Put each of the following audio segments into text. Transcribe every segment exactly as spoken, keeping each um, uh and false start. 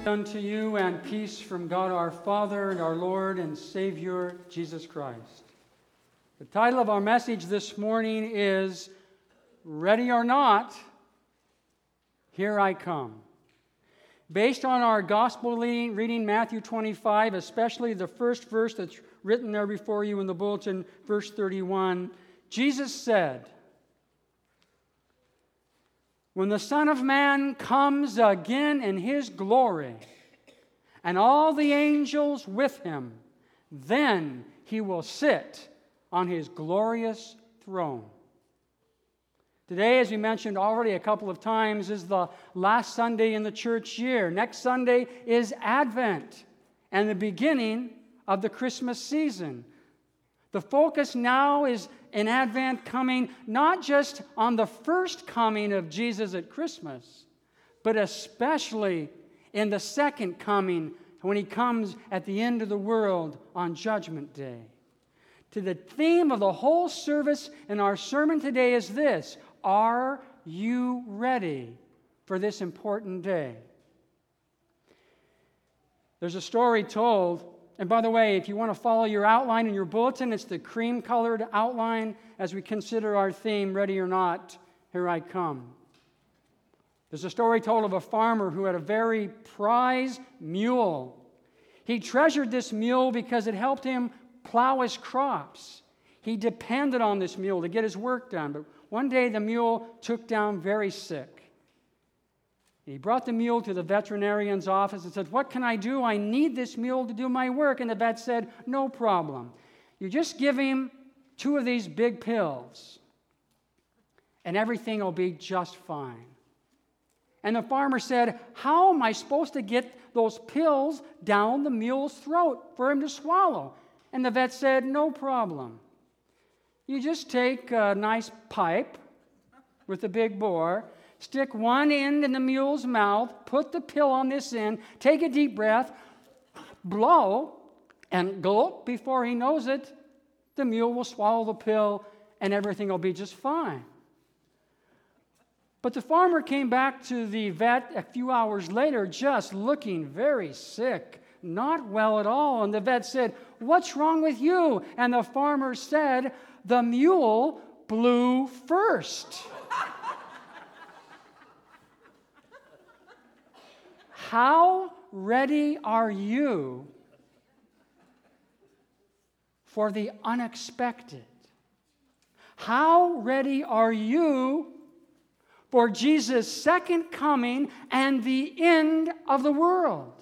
Unto you and peace from God our Father and our Lord and Savior Jesus Christ. The title of our message this morning is Ready or Not, Here I Come. Based on our gospel reading, reading Matthew twenty-five, especially the first verse that's written there before you in the bulletin, verse thirty-one, Jesus said, "When the Son of Man comes again in His glory, and all the angels with Him, then He will sit on His glorious throne." Today, as we mentioned already a couple of times, is the last Sunday in the church year. Next Sunday is Advent and the beginning of the Christmas season. The focus now is in Advent coming not just on the first coming of Jesus at Christmas, but especially in the second coming when He comes at the end of the world on Judgment Day. To the theme of the whole service in our sermon today is this: are you ready for this important day? There's a story told. And by the way, if you want to follow your outline in your bulletin, it's the cream-colored outline as we consider our theme, Ready or Not, Here I Come. There's a story told of a farmer who had a very prized mule. He treasured this mule because it helped him plow his crops. He depended on this mule to get his work done. But one day the mule took down very sick. He brought the mule to the veterinarian's office and said, "What can I do? I need this mule to do my work." And the vet said, "No problem. You just give him two of these big pills, and everything will be just fine." And the farmer said, "How am I supposed to get those pills down the mule's throat for him to swallow?" And the vet said, "No problem. You just take a nice pipe with a big bore, stick one end in the mule's mouth, put the pill on this end, take a deep breath, blow, and gulp. Before he knows it, the mule will swallow the pill and everything will be just fine." But the farmer came back to the vet a few hours later just looking very sick, not well at all. And the vet said, "What's wrong with you?" And the farmer said, "The mule blew first." How ready are you for the unexpected? How ready are you for Jesus' second coming and the end of the world?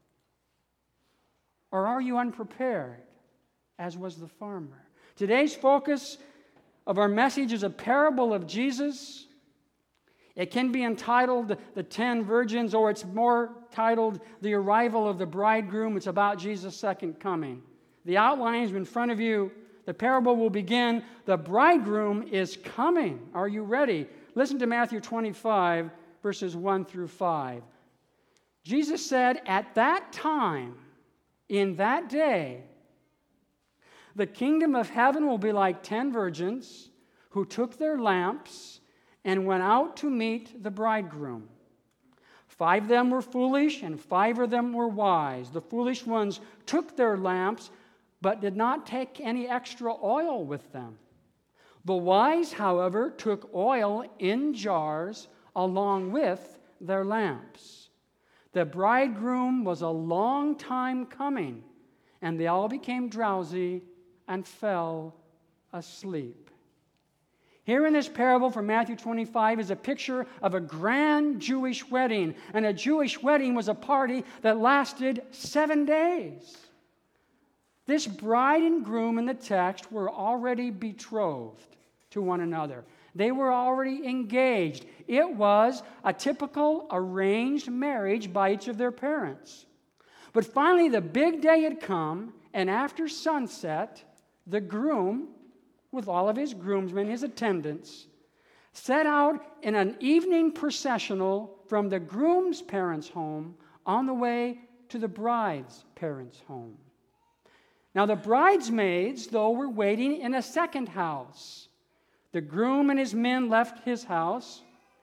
Or are you unprepared, as was the farmer? Today's focus of our message is a parable of Jesus. It can be entitled The Ten Virgins, or it's more titled The Arrival of the Bridegroom. It's about Jesus' second coming. The outline is in front of you. The parable will begin. The bridegroom is coming. Are you ready? Listen to Matthew twenty-five, verses one through five. Jesus said, "At that time, in that day, the kingdom of heaven will be like ten virgins who took their lamps and went out to meet the bridegroom. Five of them were foolish, and five of them were wise. The foolish ones took their lamps, but did not take any extra oil with them. The wise, however, took oil in jars along with their lamps. The bridegroom was a long time coming, and they all became drowsy and fell asleep." Here in this parable from Matthew twenty-five is a picture of a grand Jewish wedding. And a Jewish wedding was a party that lasted seven days. This bride and groom in the text were already betrothed to one another. They were already engaged. It was a typical arranged marriage by each of their parents. But finally, the big day had come, and after sunset, the groom, with all of his groomsmen, his attendants, set out in an evening processional from the groom's parents' home on the way to the bride's parents' home. Now the bridesmaids, though, were waiting in a second house. The groom and his men left his house.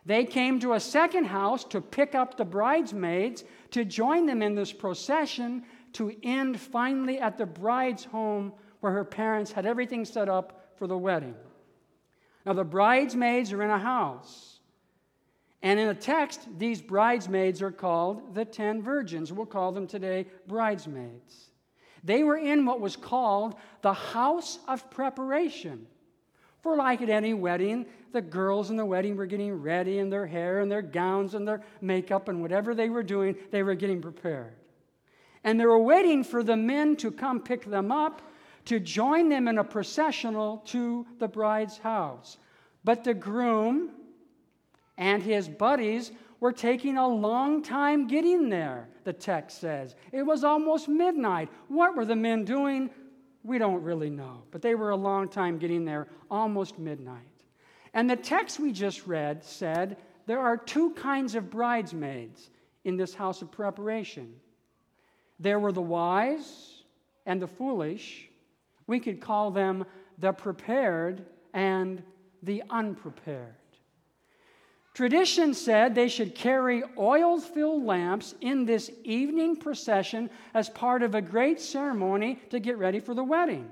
They came to a second house to pick up the bridesmaids to join them in this procession to end finally at the bride's home where her parents had everything set up for the wedding. Now, the bridesmaids are in a house. And in a text, these bridesmaids are called the ten virgins. We'll call them today bridesmaids. They were in what was called the house of preparation. For like at any wedding, the girls in the wedding were getting ready in their hair and their gowns and their makeup and whatever they were doing, they were getting prepared. And they were waiting for the men to come pick them up to join them in a processional to the bride's house. But the groom and his buddies were taking a long time getting there, the text says. It was almost midnight. What were the men doing? We don't really know. But they were a long time getting there, almost midnight. And the text we just read said there are two kinds of bridesmaids in this house of preparation. There were the wise and the foolish. We could call them the prepared and the unprepared. Tradition said they should carry oil-filled lamps in this evening procession as part of a great ceremony to get ready for the wedding.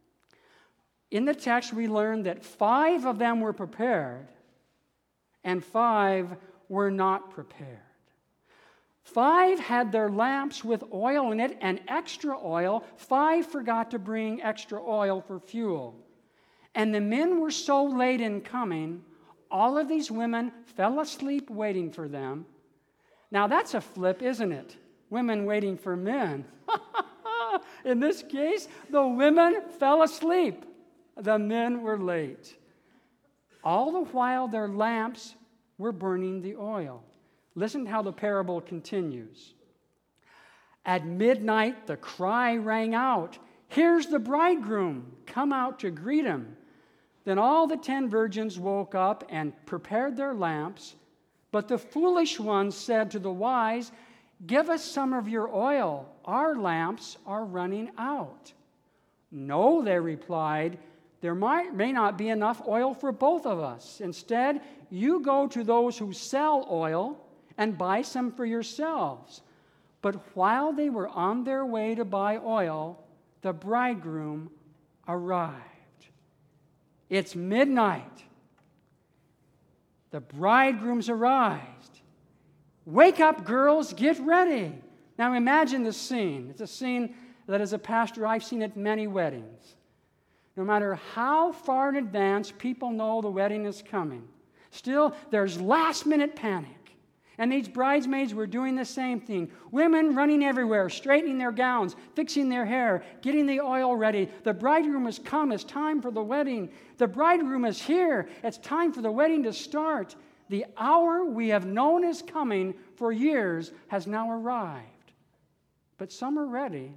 In the text, we learned that five of them were prepared and five were not prepared. Five had their lamps with oil in it and extra oil. Five forgot to bring extra oil for fuel. And the men were so late in coming, all of these women fell asleep waiting for them. Now that's a flip, isn't it? Women waiting for men. In this case, the women fell asleep. The men were late. All the while their lamps were burning the oil. Listen how the parable continues. At midnight, the cry rang out, "Here's the bridegroom, come out to greet him." Then all the ten virgins woke up and prepared their lamps. But the foolish ones said to the wise, "Give us some of your oil. Our lamps are running out." "No," they replied, "there might, may not be enough oil for both of us. Instead, you go to those who sell oil and buy some for yourselves." But while they were on their way to buy oil, the bridegroom arrived. It's midnight. The bridegroom's arrived. "Wake up, girls, get ready." Now imagine the scene. It's a scene that as a pastor I've seen at many weddings. No matter how far in advance people know the wedding is coming, still there's last-minute panic. And these bridesmaids were doing the same thing. Women running everywhere, straightening their gowns, fixing their hair, getting the oil ready. The bridegroom has come. It's time for the wedding. The bridegroom is here. It's time for the wedding to start. The hour we have known is coming for years has now arrived. But some are ready,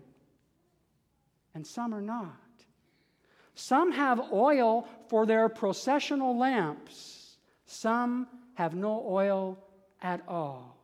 and some are not. Some have oil for their processional lamps. Some have no oil at all.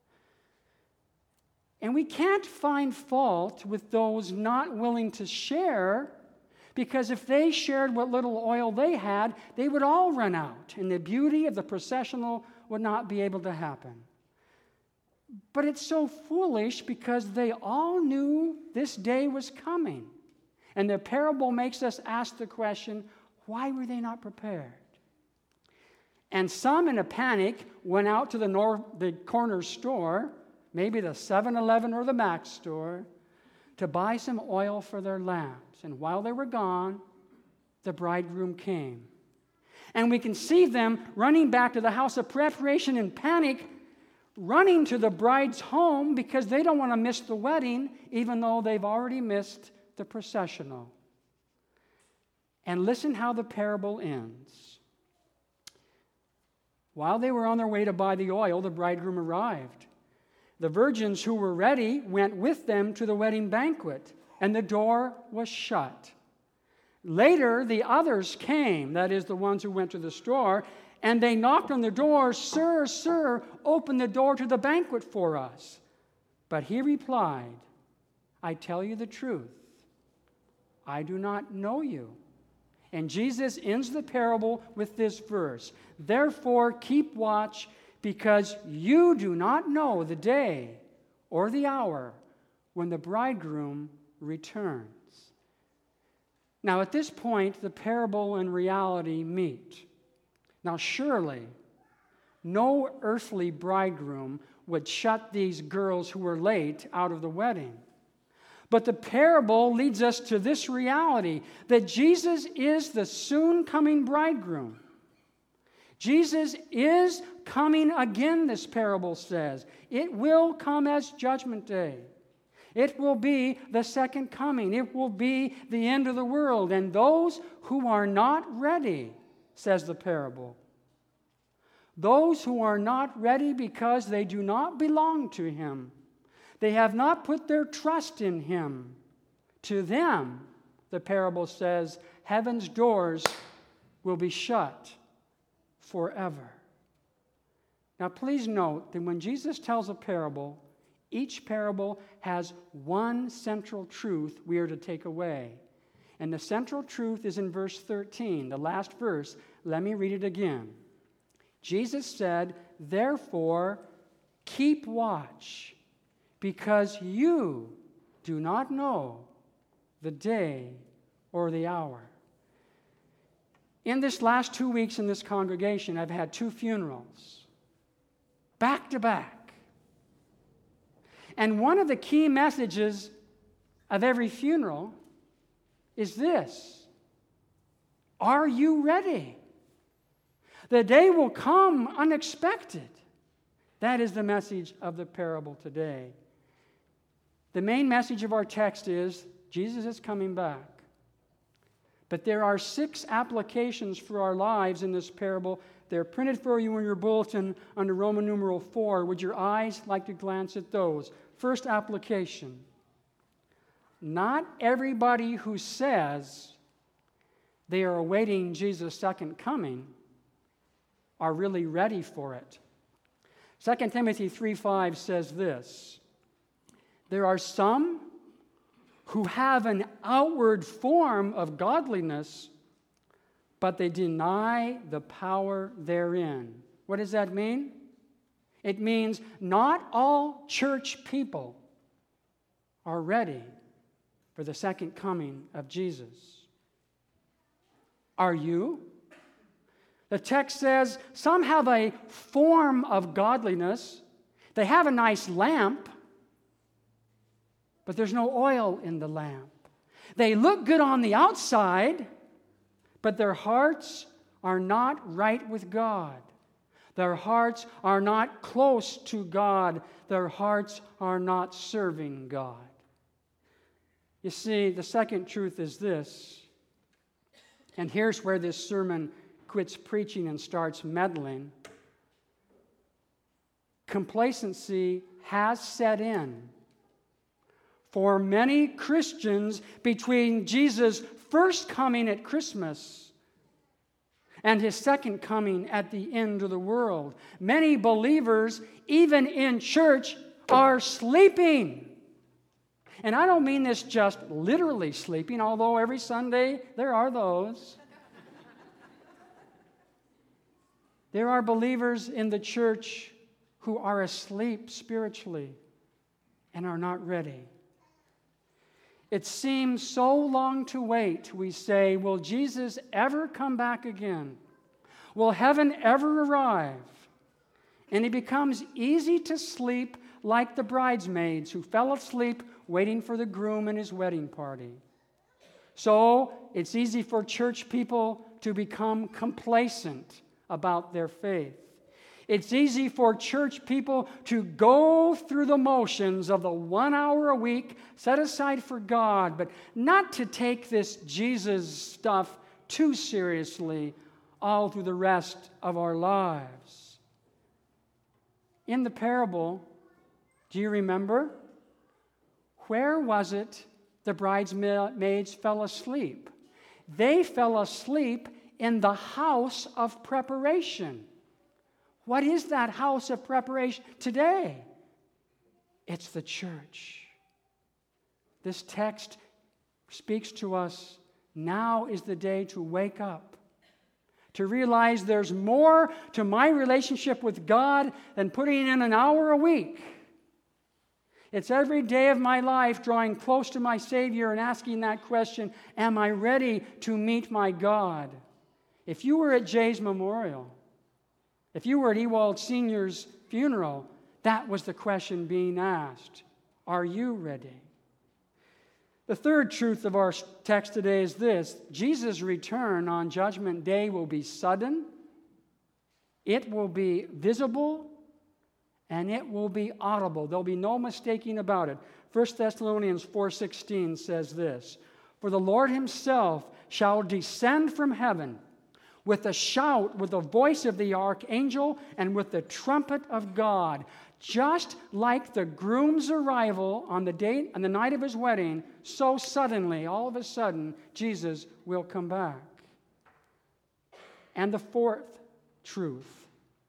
And we can't find fault with those not willing to share, because if they shared what little oil they had, they would all run out, and the beauty of the processional would not be able to happen. But it's so foolish because they all knew this day was coming. And the parable makes us ask the question, why were they not prepared? And some, in a panic, went out to the, north, the corner store, maybe the seven eleven or the Mac store, to buy some oil for their lamps. And while they were gone, the bridegroom came. And we can see them running back to the house of preparation in panic, running to the bride's home because they don't want to miss the wedding, even though they've already missed the processional. And listen how the parable ends. While they were on their way to buy the oil, the bridegroom arrived. The virgins who were ready went with them to the wedding banquet, and the door was shut. Later, the others came, that is, the ones who went to the store, and they knocked on the door, "Sir, sir, open the door to the banquet for us." But he replied, "I tell you the truth. I do not know you. And Jesus ends the parable with this verse: "Therefore keep watch, because you do not know the day or the hour when the bridegroom returns." Now, at this point, the parable and reality meet. Now, surely, no earthly bridegroom would shut these girls who were late out of the wedding. But the parable leads us to this reality, that Jesus is the soon coming bridegroom. Jesus is coming again, this parable says. It will come as Judgment Day. It will be the second coming. It will be the end of the world. And those who are not ready, says the parable, those who are not ready because they do not belong to Him, they have not put their trust in Him, to them, the parable says, heaven's doors will be shut forever. Now, please note that when Jesus tells a parable, each parable has one central truth we are to take away. And the central truth is in verse thirteen, the last verse. Let me read it again. Jesus said, "Therefore, keep watch, because you do not know the day or the hour." In this last two weeks in this congregation, I've had two funerals, back to back. And one of the key messages of every funeral is this: are you ready? The day will come unexpected. That is the message of the parable today. The main message of our text is Jesus is coming back. But there are six applications for our lives in this parable. They're printed for you in your bulletin under Roman numeral four. Would your eyes like to glance at those? First application: not everybody who says they are awaiting Jesus' second coming are really ready for it. Second Timothy three five says this: there are some who have an outward form of godliness, but they deny the power therein. What does that mean? It means not all church people are ready for the second coming of Jesus. Are you? The text says some have a form of godliness. They have a nice lamp, but there's no oil in the lamp. They look good on the outside, but their hearts are not right with God. Their hearts are not close to God. Their hearts are not serving God. You see, the second truth is this, and here's where this sermon quits preaching and starts meddling. Complacency has set in for many Christians between Jesus' first coming at Christmas and His second coming at the end of the world. Many believers, even in church, are sleeping. And I don't mean this just literally sleeping, although every Sunday there are those. There are believers in the church who are asleep spiritually and are not ready. It seems so long to wait, we say. Will Jesus ever come back again? Will heaven ever arrive? And it becomes easy to sleep like the bridesmaids who fell asleep waiting for the groom and his wedding party. So it's easy for church people to become complacent about their faith. It's easy for church people to go through the motions of the one hour a week set aside for God, but not to take this Jesus stuff too seriously all through the rest of our lives. In the parable, do you remember? Where was it the bridesmaids fell asleep? They fell asleep in the house of preparation. What is that house of preparation today? It's the church. This text speaks to us Now is the day to wake up, to realize there's more to my relationship with God than putting in an hour a week. It's every day of my life drawing close to my Savior and asking that question, am I ready to meet my God? If you were at Jay's memorial, if you were at Ewald Senior's funeral, that was the question being asked. Are you ready? The third truth of our text today is this: Jesus' return on Judgment Day will be sudden, it will be visible, and it will be audible. There'll be no mistaking about it. First Thessalonians four sixteen says this: For the Lord himself shall descend from heaven with a shout, with the voice of the archangel, and with the trumpet of God. Just like the groom's arrival on the day, on the night of his wedding, so suddenly, all of a sudden, Jesus will come back. And the fourth truth: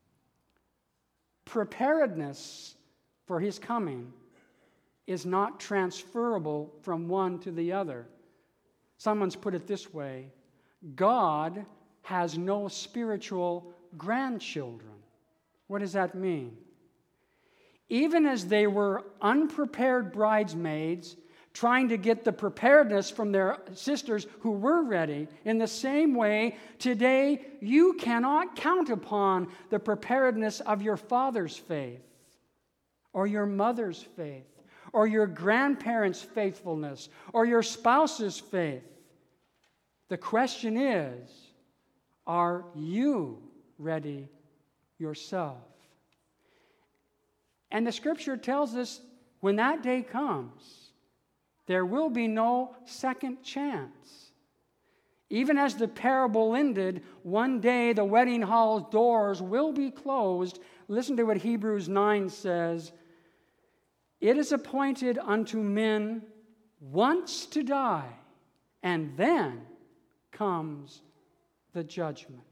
preparedness for his coming is not transferable from one to the other. Someone's put it this way: God has no spiritual grandchildren. What does that mean? Even as they were unprepared bridesmaids trying to get the preparedness from their sisters who were ready, in the same way, today you cannot count upon the preparedness of your father's faith, or your mother's faith, or your grandparents' faithfulness, or your spouse's faith. The question is, are you ready yourself? And the Scripture tells us when that day comes, there will be no second chance. Even as the parable ended, one day the wedding hall doors will be closed. Listen to what Hebrews nine says: It is appointed unto men once to die, and then comes the judgment.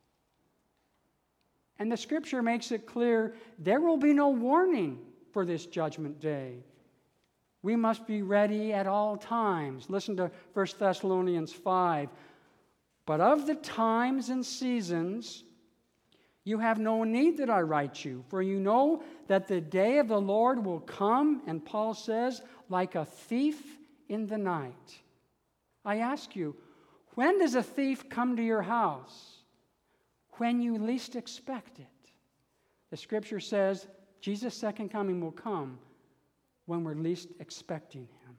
And the Scripture makes it clear there will be no warning for this judgment day. We must be ready at all times. Listen to First Thessalonians five. But of the times and seasons you have no need that I write you, for you know that the day of the Lord will come, and Paul says, like a thief in the night. I ask you, when does a thief come to your house? When you least expect it. The Scripture says Jesus' second coming will come when we're least expecting him.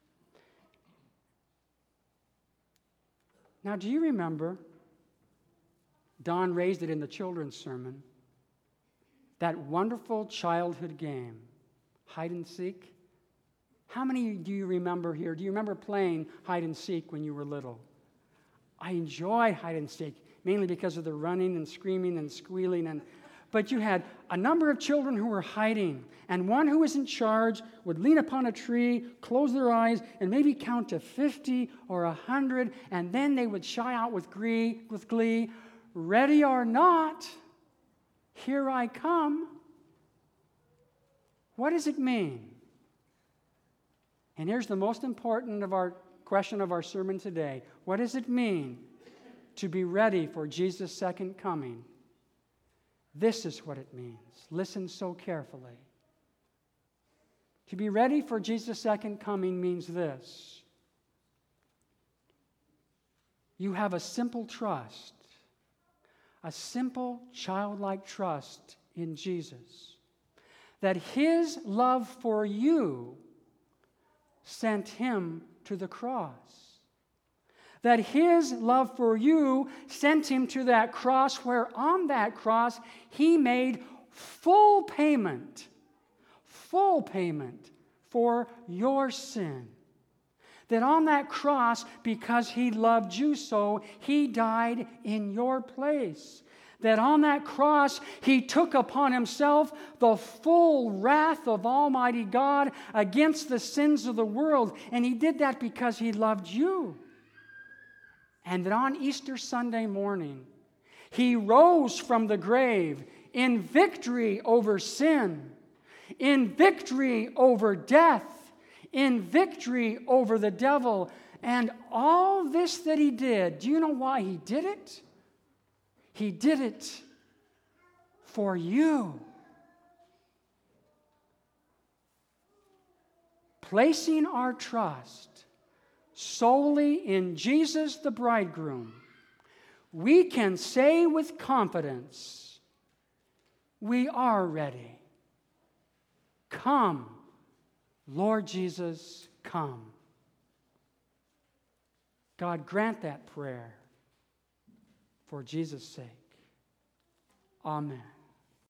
Now, do you remember, Don raised it in the children's sermon, that wonderful childhood game, hide and seek? How many do you remember here? Do you remember playing hide and seek when you were little? I enjoyed hide and seek, mainly because of the running and screaming and squealing. And but you had a number of children who were hiding, and one who was in charge would lean upon a tree, close their eyes, and maybe count to fifty or one hundred, and then they would shout out with glee, with glee, ready or not, here I come. What does it mean? And here's the most important of our question of our sermon today. What does it mean to be ready for Jesus' second coming? This is what it means. Listen so carefully. To be ready for Jesus' second coming means this: you have a simple trust, a simple childlike trust in Jesus, that his love for you sent him to the cross. That his love for you sent him to that cross, where on that cross he made full payment, full payment for your sin. That on that cross, because he loved you so, he died in your place. That on that cross, he took upon himself the full wrath of Almighty God against the sins of the world. And he did that because he loved you. And that on Easter Sunday morning, he rose from the grave in victory over sin, in victory over death, in victory over the devil, And all this that he did, do you know why he did it? He did it for you. Placing our trust solely in Jesus the bridegroom, we can say with confidence, we are ready. Come, Lord Jesus, come. God, grant that prayer for Jesus' sake. Amen.